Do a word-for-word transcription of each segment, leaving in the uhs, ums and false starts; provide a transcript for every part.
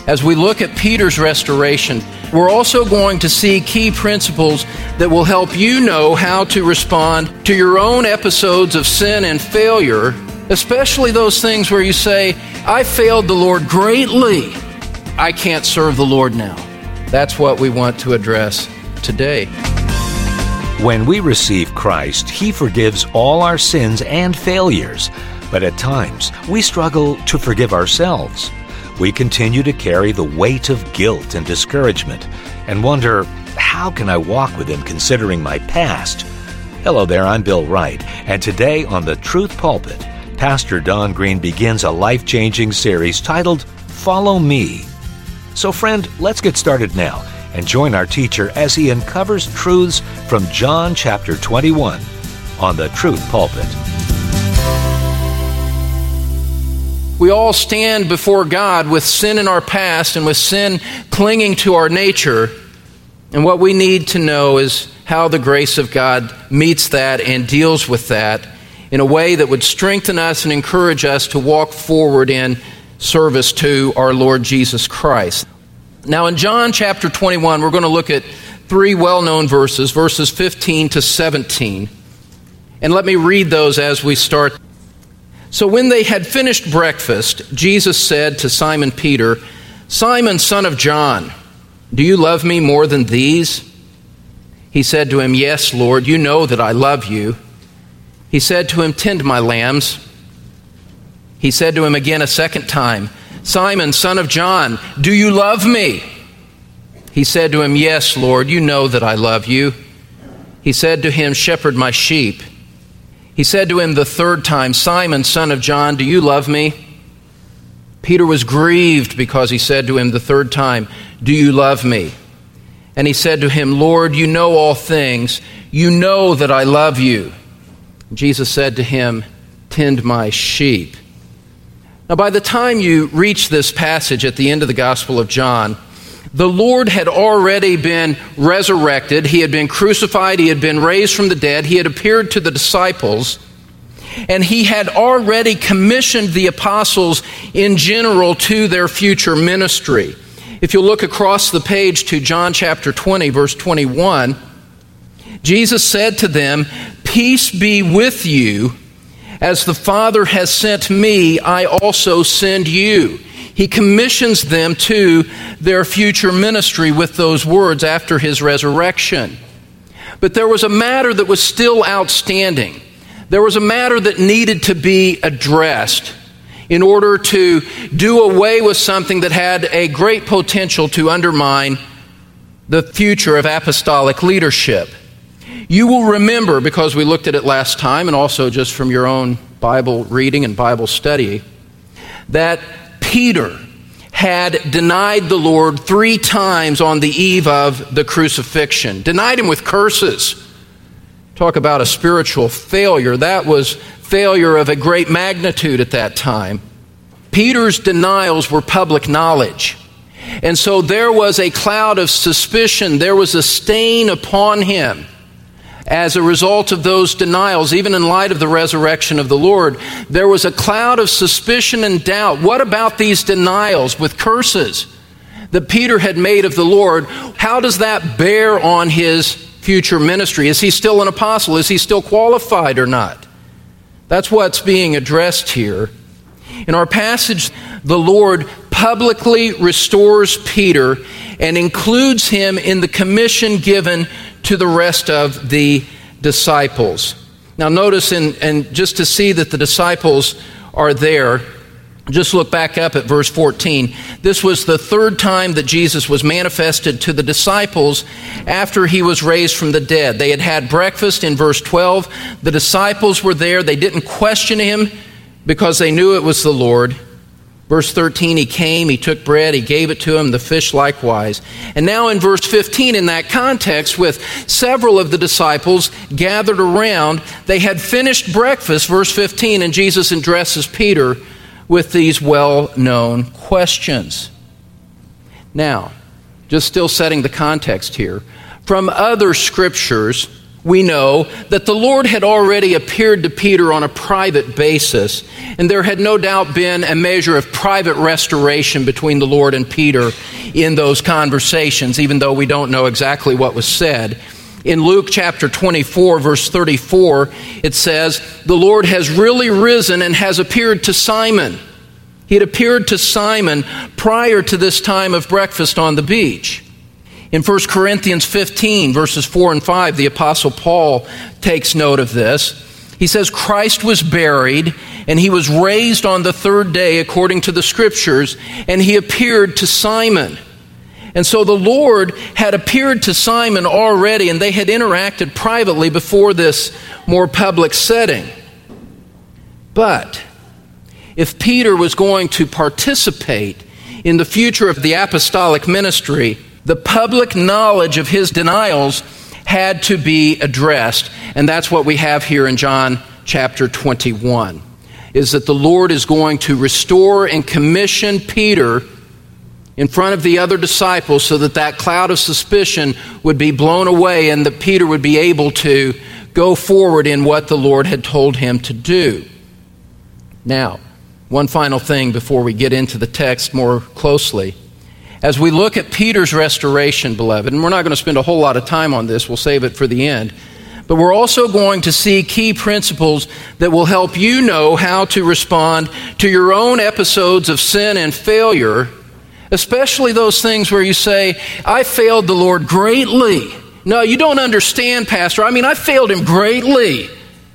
As we look at Peter's restoration, we're also going to see key principles that will help you know how to respond to your own episodes of sin and failure, especially those things where you say, I failed the Lord greatly. I can't serve the Lord now. That's what we want to address today. When we receive Christ, He forgives all our sins and failures. But at times, we struggle to forgive ourselves. We continue to carry the weight of guilt and discouragement and wonder, how can I walk with Him considering my past? Hello there, I'm Bill Wright, and today on The Truth Pulpit, Pastor Don Green begins a life-changing series titled, Follow Me. So friend, let's get started now and join our teacher as he uncovers truths from John chapter twenty-one on The Truth Pulpit. We all stand before God with sin in our past and with sin clinging to our nature. And what we need to know is how the grace of God meets that and deals with that in a way that would strengthen us and encourage us to walk forward in service to our Lord Jesus Christ. Now in John chapter twenty-one, we're going to look at three well-known verses, verses fifteen to seventeen. And let me read those as we start. So when they had finished breakfast, Jesus said to Simon Peter, Simon, son of John, do you love me more than these? He said to him, Yes, Lord, you know that I love you. He said to him, Tend my lambs. He said to him again a second time, Simon, son of John, do you love me? He said to him, Yes, Lord, you know that I love you. He said to him, Shepherd my sheep. He said to him the third time, Simon, son of John, do you love me? Peter was grieved because he said to him the third time, Do you love me? And he said to him, Lord, you know all things. You know that I love you. Jesus said to him, Tend my sheep. Now, by the time you reach this passage at the end of the Gospel of John, the Lord had already been resurrected. He had been crucified. He had been raised from the dead. He had appeared to the disciples. And he had already commissioned the apostles in general to their future ministry. If you'll look across the page to John chapter twenty, verse twenty-one, Jesus said to them, Peace be with you. As the Father has sent me, I also send you. He commissions them to their future ministry with those words after his resurrection. But there was a matter that was still outstanding. There was a matter that needed to be addressed in order to do away with something that had a great potential to undermine the future of apostolic leadership. You will remember, because we looked at it last time, and also just from your own Bible reading and Bible study, that Peter had denied the Lord three times on the eve of the crucifixion. Denied him with curses. Talk about a spiritual failure. That was failure of a great magnitude at that time. Peter's denials were public knowledge. And so there was a cloud of suspicion. There was a stain upon him. As a result of those denials, even in light of the resurrection of the Lord, there was a cloud of suspicion and doubt. What about these denials with curses that Peter had made of the Lord? How does that bear on his future ministry? Is he still an apostle? Is he still qualified or not? That's what's being addressed here. In our passage, the Lord publicly restores Peter and includes him in the commission given to the rest of the disciples. Now notice, in, and just to see that the disciples are there, just look back up at verse fourteen. This was the third time that Jesus was manifested to the disciples after he was raised from the dead. They had had breakfast in verse twelve. The disciples were there. They didn't question him because they knew it was the Lord. Verse thirteen, he came, he took bread, he gave it to him, the fish likewise. And now in verse fifteen, in that context, with several of the disciples gathered around, they had finished breakfast, verse fifteen, and Jesus addresses Peter with these well-known questions. Now, just still setting the context here, from other scriptures, we know that the Lord had already appeared to Peter on a private basis, and there had no doubt been a measure of private restoration between the Lord and Peter in those conversations, even though we don't know exactly what was said. In Luke chapter twenty-four, verse thirty-four, it says, "The Lord has really risen and has appeared to Simon." He had appeared to Simon prior to this time of breakfast on the beach. In First Corinthians fifteen, verses four and five, the Apostle Paul takes note of this. He says, "Christ was buried, and he was raised on the third day according to the Scriptures, and he appeared to Simon." And so the Lord had appeared to Simon already, and they had interacted privately before this more public setting. But if Peter was going to participate in the future of the apostolic ministry, the public knowledge of his denials had to be addressed. And that's what we have here in John chapter twenty-one, is that the Lord is going to restore and commission Peter in front of the other disciples so that that cloud of suspicion would be blown away and that Peter would be able to go forward in what the Lord had told him to do. Now, one final thing before we get into the text more closely. As we look at Peter's restoration, beloved, and we're not going to spend a whole lot of time on this, we'll save it for the end, but we're also going to see key principles that will help you know how to respond to your own episodes of sin and failure, especially those things where you say, "I failed the Lord greatly." No, you don't understand, Pastor. I mean, I failed him greatly.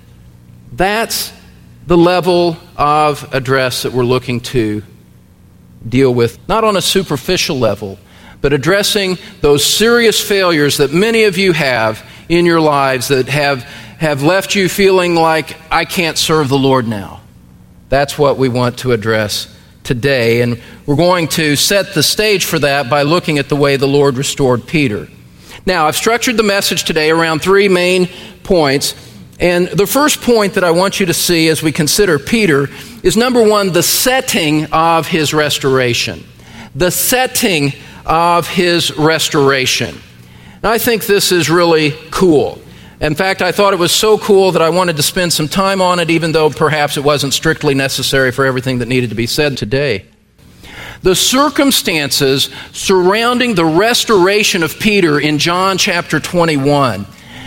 That's the level of address that we're looking to deal with, not on a superficial level, but addressing those serious failures that many of you have in your lives that have, have left you feeling like, "I can't serve the Lord now." That's what we want to address today. And we're going to set the stage for that by looking at the way the Lord restored Peter. Now, I've structured the message today around three main points. And the first point that I want you to see as we consider Peter is, number one, the setting of his restoration. The setting of his restoration. And I think this is really cool. In fact, I thought it was so cool that I wanted to spend some time on it, even though perhaps it wasn't strictly necessary for everything that needed to be said today. The circumstances surrounding the restoration of Peter in John chapter twenty-one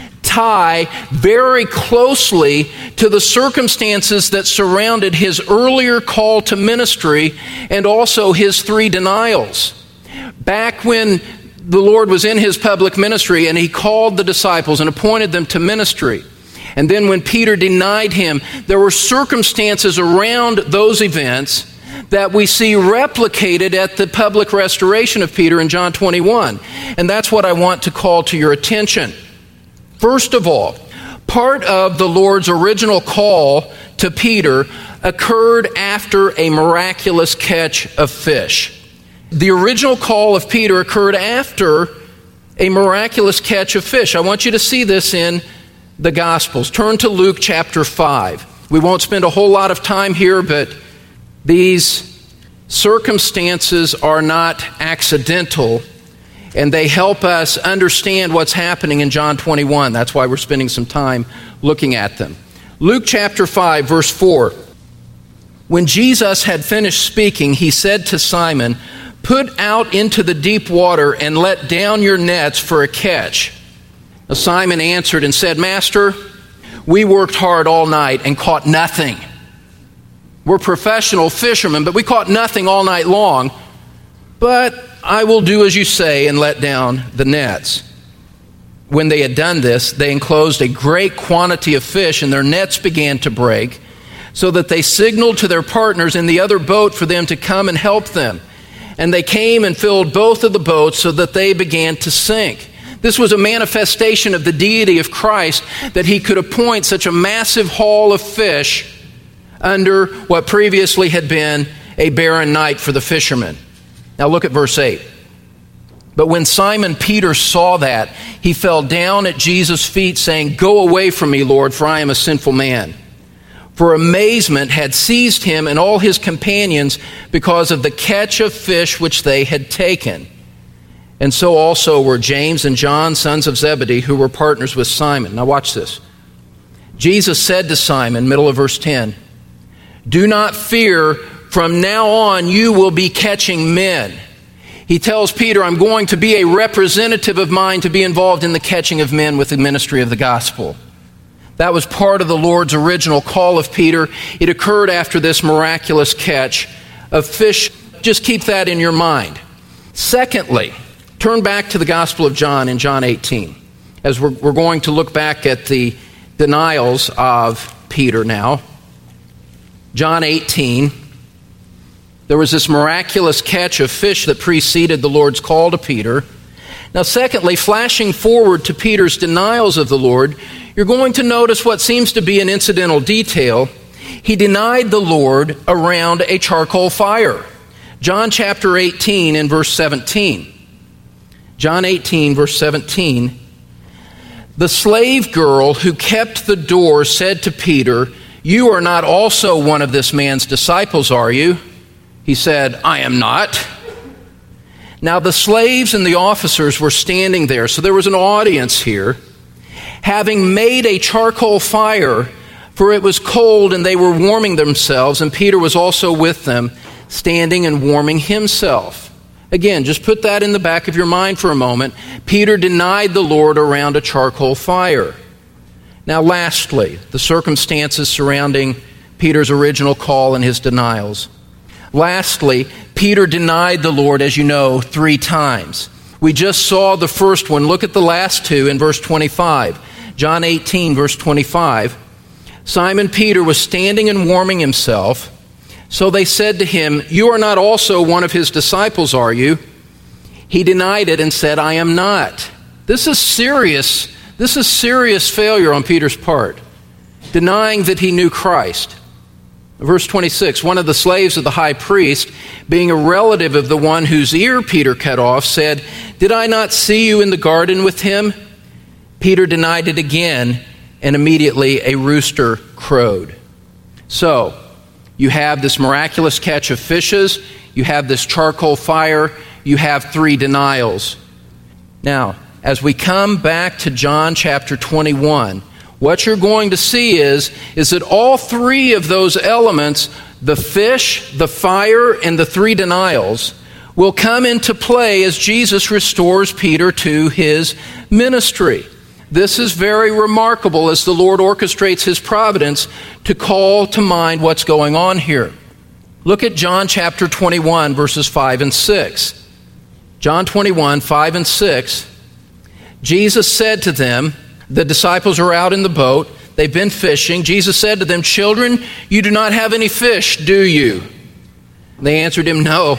tie very closely to the circumstances that surrounded his earlier call to ministry and also his three denials. Back when the Lord was in his public ministry and he called the disciples and appointed them to ministry, and then when Peter denied him, there were circumstances around those events that we see replicated at the public restoration of Peter in John twenty-one. And that's what I want to call to your attention. First of all, part of the Lord's original call to Peter occurred after a miraculous catch of fish. The original call of Peter occurred after a miraculous catch of fish. I want you to see this in the Gospels. Turn to Luke chapter five. We won't spend a whole lot of time here, but these circumstances are not accidental, and they help us understand what's happening in John twenty-one. That's why we're spending some time looking at them. Luke chapter five, verse four. When Jesus had finished speaking, he said to Simon, "Put out into the deep water and let down your nets for a catch." Now Simon answered and said, "Master, we worked hard all night and caught nothing. We're professional fishermen, but we caught nothing all night long. But I will do as you say and let down the nets." When they had done this, they enclosed a great quantity of fish, and their nets began to break, so that they signaled to their partners in the other boat for them to come and help them. And they came and filled both of the boats so that they began to sink. This was a manifestation of the deity of Christ, that he could appoint such a massive haul of fish under what previously had been a barren night for the fishermen. Now look at verse eight. But when Simon Peter saw that, he fell down at Jesus' feet, saying, "Go away from me, Lord, for I am a sinful man." For amazement had seized him and all his companions because of the catch of fish which they had taken. and so also were James and John, sons of Zebedee, who were partners with Simon. Now watch this. Jesus said to Simon, middle of verse ten, "Do not fear, from now on you will be catching men." He tells Peter, I'm going to be a representative of mine to be involved in the catching of men with the ministry of the gospel. That was part of the Lord's original call of Peter. It occurred after this miraculous catch of fish. Just keep that in your mind. Secondly, turn back to the Gospel of John in John eighteen, as we're, we're going to look back at the denials of Peter now. John eighteen, there was this miraculous catch of fish that preceded the Lord's call to Peter. Now, secondly, flashing forward to Peter's denials of the Lord, you're going to notice what seems to be an incidental detail. He denied the Lord around a charcoal fire. John chapter eighteen and verse seventeen. John eighteen, verse seventeen. The slave girl who kept the door said to Peter, "You are not also one of this man's disciples, are you?" He said, "I am not." Now the slaves and the officers were standing there, so there was an audience here. Having made a charcoal fire, for it was cold and they were warming themselves, and Peter was also with them, standing and warming himself. Again, just put that in the back of your mind for a moment. Peter denied the Lord around a charcoal fire. Now lastly, the circumstances surrounding Peter's original call and his denials. Lastly, Peter denied the Lord, as you know, three times. We just saw the first one. Look at the last two in verse twenty-five. John eighteen, verse twenty-five. Simon Peter was standing and warming himself. So they said to him, "You are not also one of his disciples, are you?" He denied it and said, "I am not." This is serious. This is serious failure on Peter's part, denying that he knew Christ. Verse twenty-six, one of the slaves of the high priest, being a relative of the one whose ear Peter cut off, said, "Did I not see you in the garden with him?" Peter denied it again, and immediately a rooster crowed. So, you have this miraculous catch of fishes, you have this charcoal fire, you have three denials. Now, as we come back to John chapter twenty-one, what you're going to see is, is that all three of those elements, the fish, the fire, and the three denials, will come into play as Jesus restores Peter to his ministry. This is very remarkable as the Lord orchestrates his providence to call to mind what's going on here. Look at John chapter twenty-one, verses five and six. John twenty-one, five and six. Jesus said to them, the disciples are out in the boat, they've been fishing. Jesus said to them, "Children, you do not have any fish, do you?" They answered him, "No."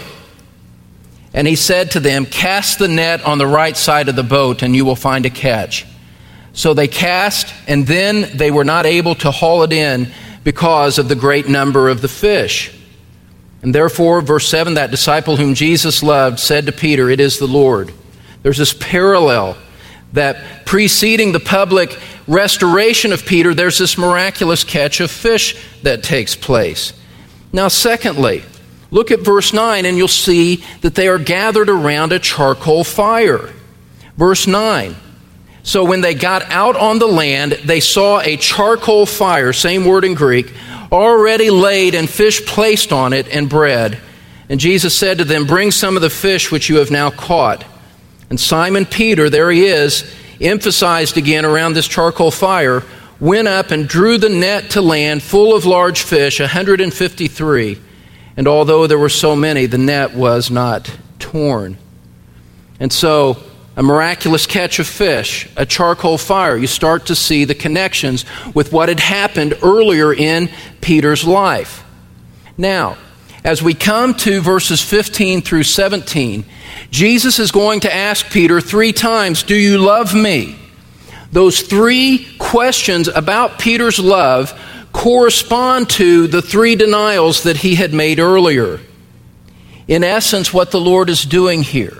And he said to them, "Cast the net on the right side of the boat, and you will find a catch." So they cast, and then they were not able to haul it in because of the great number of the fish. And therefore, verse seven, that disciple whom Jesus loved said to Peter, "It is the Lord." There's this parallel that preceding the public restoration of Peter, there's this miraculous catch of fish that takes place. Now, secondly, look at verse nine, and you'll see that they are gathered around a charcoal fire. Verse nine. So when they got out on the land, they saw a charcoal fire, same word in Greek, already laid and fish placed on it and bread. And Jesus said to them, "Bring some of the fish which you have now caught." And Simon Peter, there he is, emphasized again around this charcoal fire, went up and drew the net to land full of large fish, one hundred fifty-three. And although there were so many, the net was not torn. And so, a miraculous catch of fish, a charcoal fire. You start to see the connections with what had happened earlier in Peter's life. Now, as we come to verses fifteen through seventeen, Jesus is going to ask Peter three times, "Do you love me?" Those three questions about Peter's love correspond to the three denials that he had made earlier. In essence, what the Lord is doing here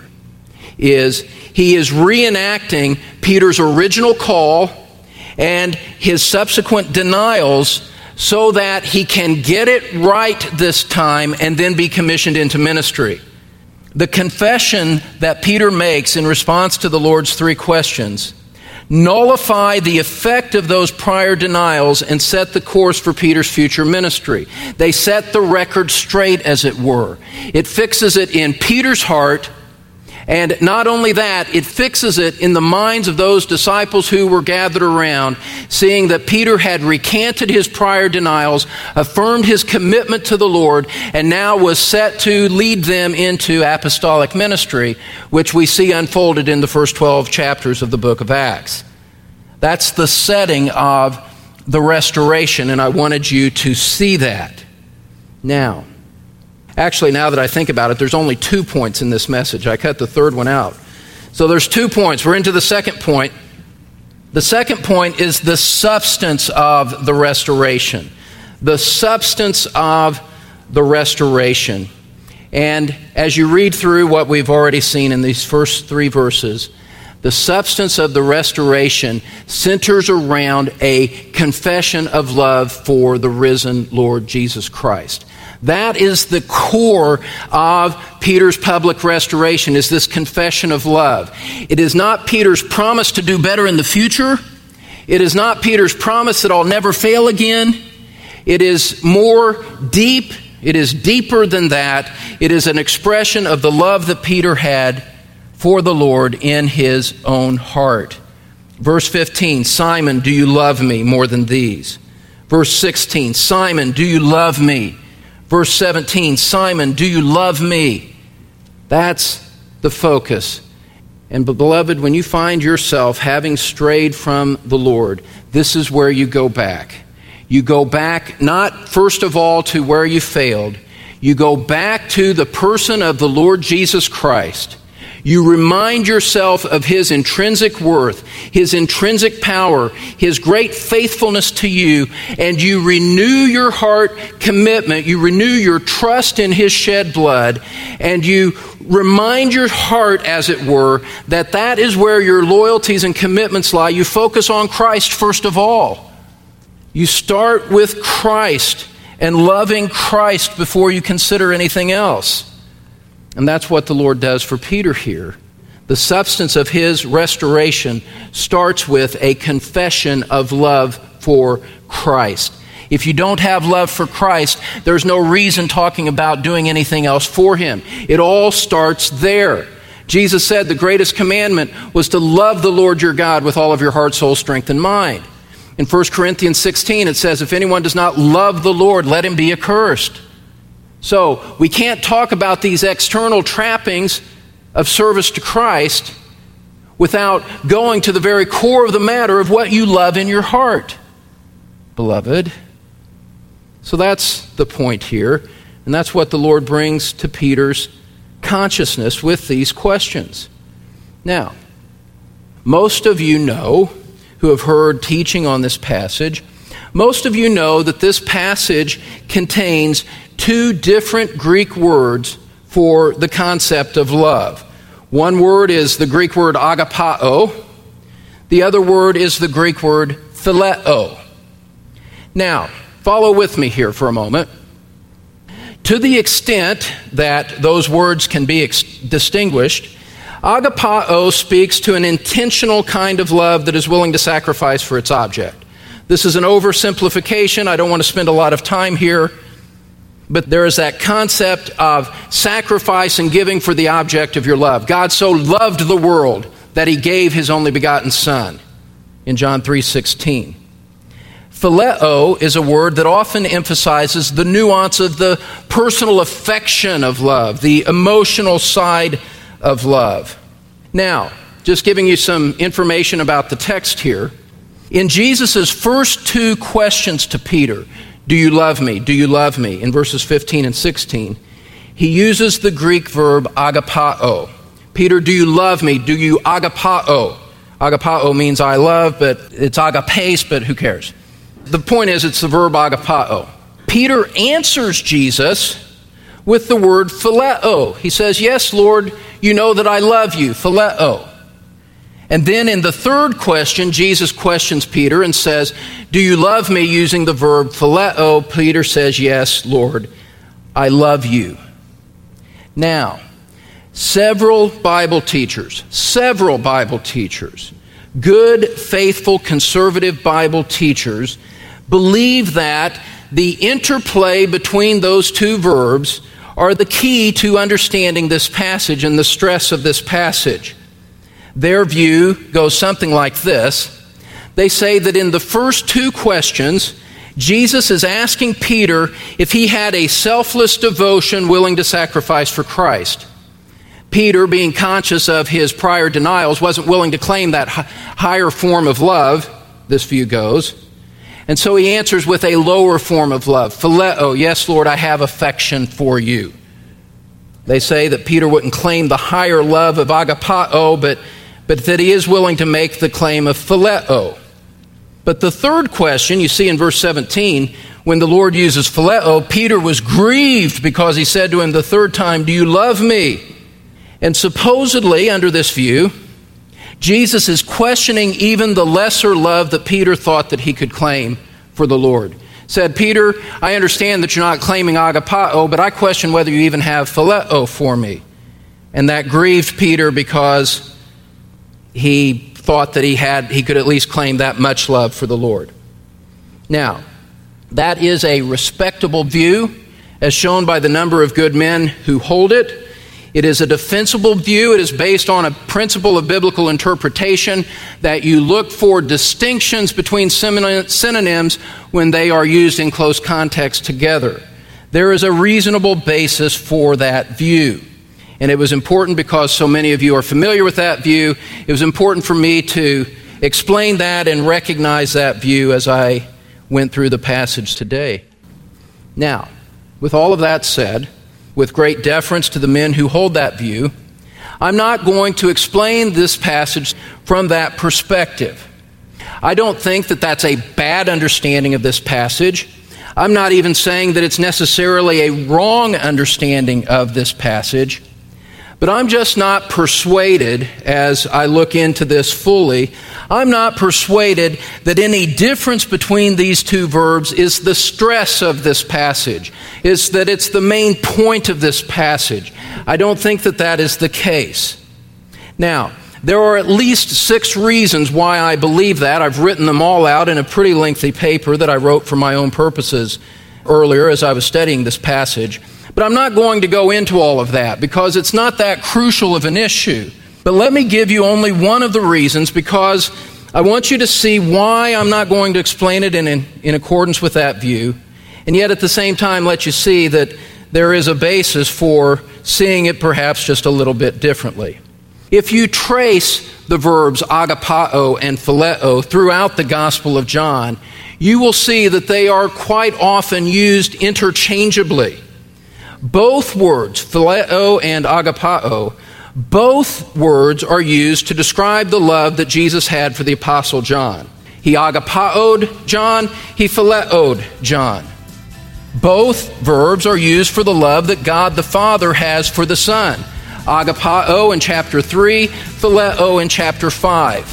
is he is reenacting Peter's original call and his subsequent denials so that he can get it right this time and then be commissioned into ministry. The confession that Peter makes in response to the Lord's three questions nullify the effect of those prior denials and set the course for Peter's future ministry. They set the record straight, as it were. It fixes it in Peter's heart, and not only that, it fixes it in the minds of those disciples who were gathered around, seeing that Peter had recanted his prior denials, affirmed his commitment to the Lord, and now was set to lead them into apostolic ministry, which we see unfolded in the first twelve chapters of the book of Acts. That's the setting of the restoration, and I wanted you to see that. Now, Actually, now that I think about it, there's only two points in this message. I cut the third one out. So there's two points. We're into the second point. The second point is the substance of the restoration. The substance of the restoration. And as you read through what we've already seen in these first three verses, the substance of the restoration centers around a confession of love for the risen Lord Jesus Christ. That is the core of Peter's public restoration, is this confession of love. It is not Peter's promise to do better in the future. It is not Peter's promise that I'll never fail again. It is more deep. It is deeper than that. It is an expression of the love that Peter had for the Lord in his own heart. Verse fifteen, Simon, do you love me more than these? Verse sixteen, Simon, do you love me? Verse seventeen, Simon, do you love me? That's the focus. And beloved, when you find yourself having strayed from the Lord, this is where you go back. You go back not first of all to where you failed. You go back to the person of the Lord Jesus Christ. You remind yourself of His intrinsic worth, His intrinsic power, His great faithfulness to you, and you renew your heart commitment, you renew your trust in His shed blood, and you remind your heart, as it were, that that is where your loyalties and commitments lie. You focus on Christ first of all. You start with Christ and loving Christ before you consider anything else. And that's what the Lord does for Peter here. The substance of his restoration starts with a confession of love for Christ. If you don't have love for Christ, there's no reason talking about doing anything else for Him. It all starts there. Jesus said the greatest commandment was to love the Lord your God with all of your heart, soul, strength, and mind. In First Corinthians sixteen, it says, if anyone does not love the Lord, let him be accursed. So we can't talk about these external trappings of service to Christ without going to the very core of the matter of what you love in your heart, beloved. So that's the point here, and that's what the Lord brings to Peter's consciousness with these questions. Now, most of you know, who have heard teaching on this passage, most of you know that this passage contains two different Greek words for the concept of love. One word is the Greek word agapao. The other word is the Greek word phileo. Now, follow with me here for a moment. To the extent that those words can be ex- distinguished, agapao speaks to an intentional kind of love that is willing to sacrifice for its object. This is an oversimplification. I don't want to spend a lot of time here. But there is that concept of sacrifice and giving for the object of your love. God so loved the world that He gave His only begotten Son in John three sixteen. Phileo is a word that often emphasizes the nuance of the personal affection of love, the emotional side of love. Now, just giving you some information about the text here. In Jesus' first two questions to Peter, do you love me? Do you love me? In verses fifteen and sixteen, he uses the Greek verb agapao. Peter, do you love me? Do you agapao? Agapao means I love, but it's agapes, but who cares? The point is, it's the verb agapao. Peter answers Jesus with the word phileo. He says, yes, Lord, you know that I love you, phileo. And then in the third question, Jesus questions Peter and says, do you love me, using the verb phileo? Peter says, yes, Lord, I love you. Now, Several Bible teachers, several Bible teachers, good, faithful, conservative Bible teachers believe that the interplay between those two verbs are the key to understanding this passage and the stress of this passage. Their view goes something like this. They say that in the first two questions, Jesus is asking Peter if he had a selfless devotion willing to sacrifice for Christ. Peter, being conscious of his prior denials, wasn't willing to claim that higher form of love, this view goes. And so he answers with a lower form of love, phileo, yes, Lord, I have affection for you. They say that Peter wouldn't claim the higher love of agapao, but, but that he is willing to make the claim of phileo. But the third question, you see in verse seventeen, when the Lord uses phileo, Peter was grieved because he said to him the third time, do you love me? And supposedly, under this view, Jesus is questioning even the lesser love that Peter thought that he could claim for the Lord. Said, Peter, I understand that you're not claiming agapao, but I question whether you even have phileo for me. And that grieved Peter because he thought that he had, he could at least claim that much love for the Lord. Now, that is a respectable view, as shown by the number of good men who hold it. It is a defensible view. It is based on a principle of biblical interpretation that you look for distinctions between synonyms when they are used in close context together. There is a reasonable basis for that view. And it was important because so many of you are familiar with that view. It was important for me to explain that and recognize that view as I went through the passage today. Now, with all of that said, with great deference to the men who hold that view, I'm not going to explain this passage from that perspective. I don't think that that's a bad understanding of this passage. I'm not even saying that it's necessarily a wrong understanding of this passage. But I'm just not persuaded, as I look into this fully, I'm not persuaded that any difference between these two verbs is the stress of this passage, is that it's the main point of this passage. I don't think that that is the case. Now, there are at least six reasons why I believe that. I've written them all out in a pretty lengthy paper that I wrote for my own purposes earlier as I was studying this passage. But I'm not going to go into all of that because it's not that crucial of an issue. But let me give you only one of the reasons because I want you to see why I'm not going to explain it in, in, in accordance with that view, and yet at the same time let you see that there is a basis for seeing it perhaps just a little bit differently. If you trace the verbs agapao and phileo throughout the Gospel of John, you will see that they are quite often used interchangeably. Both words, phileo and agapao, both words are used to describe the love that Jesus had for the Apostle John. He agapao'd John, he phileo'd John. Both verbs are used for the love that God the Father has for the Son. Agapao in chapter three, phileo in chapter five.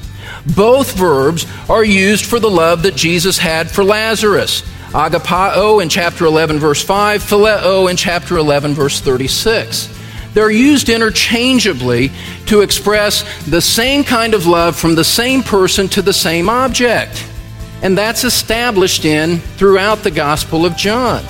Both verbs are used for the love that Jesus had for Lazarus. Agapao in chapter eleven, verse five, phileo in chapter eleven, verse thirty-six. They're used interchangeably to express the same kind of love from the same person to the same object. And that's established in throughout the Gospel of John.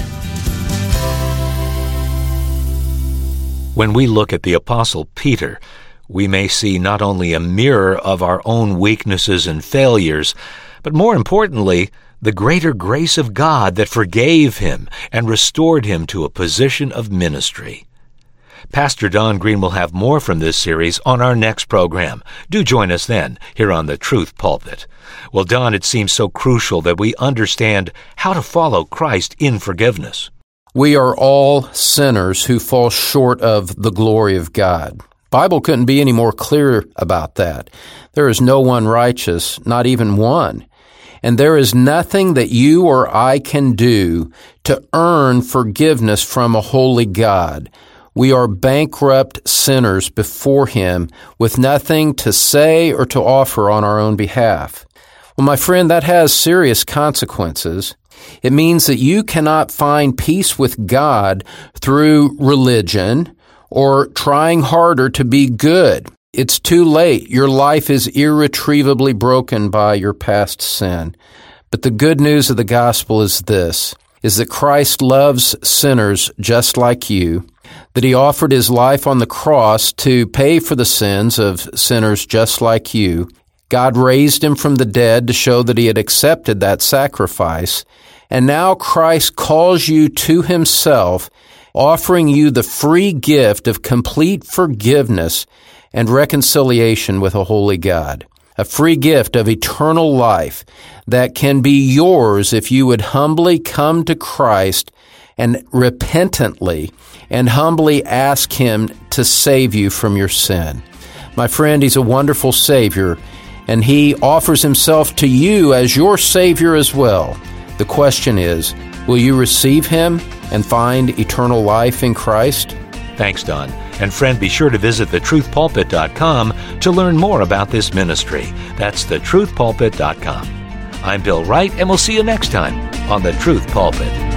When we look at the Apostle Peter, we may see not only a mirror of our own weaknesses and failures, but more importantly, the greater grace of God that forgave him and restored him to a position of ministry. Pastor Don Green will have more from this series on our next program. Do join us then, here on the Truth Pulpit. Well, Don, it seems so crucial that we understand how to follow Christ in forgiveness. We are all sinners who fall short of the glory of God. The Bible couldn't be any more clear about that. There is no one righteous, not even one. And there is nothing that you or I can do to earn forgiveness from a holy God. We are bankrupt sinners before Him with nothing to say or to offer on our own behalf. Well, my friend, that has serious consequences. It means that you cannot find peace with God through religion or trying harder to be good. It's too late. Your life is irretrievably broken by your past sin. But the good news of the gospel is this, is that Christ loves sinners just like you, that he offered his life on the cross to pay for the sins of sinners just like you. God raised him from the dead to show that he had accepted that sacrifice. And now Christ calls you to himself, offering you the free gift of complete forgiveness and reconciliation with a holy God. A free gift of eternal life that can be yours if you would humbly come to Christ and repentantly and humbly ask him to save you from your sin. My friend, he's a wonderful Savior, and he offers himself to you as your Savior as well. The question is, will you receive him and find eternal life in Christ? Thanks, Don. And friend, be sure to visit the truth pulpit dot com to learn more about this ministry. That's the truth pulpit dot com. I'm Bill Wright, and we'll see you next time on The Truth Pulpit.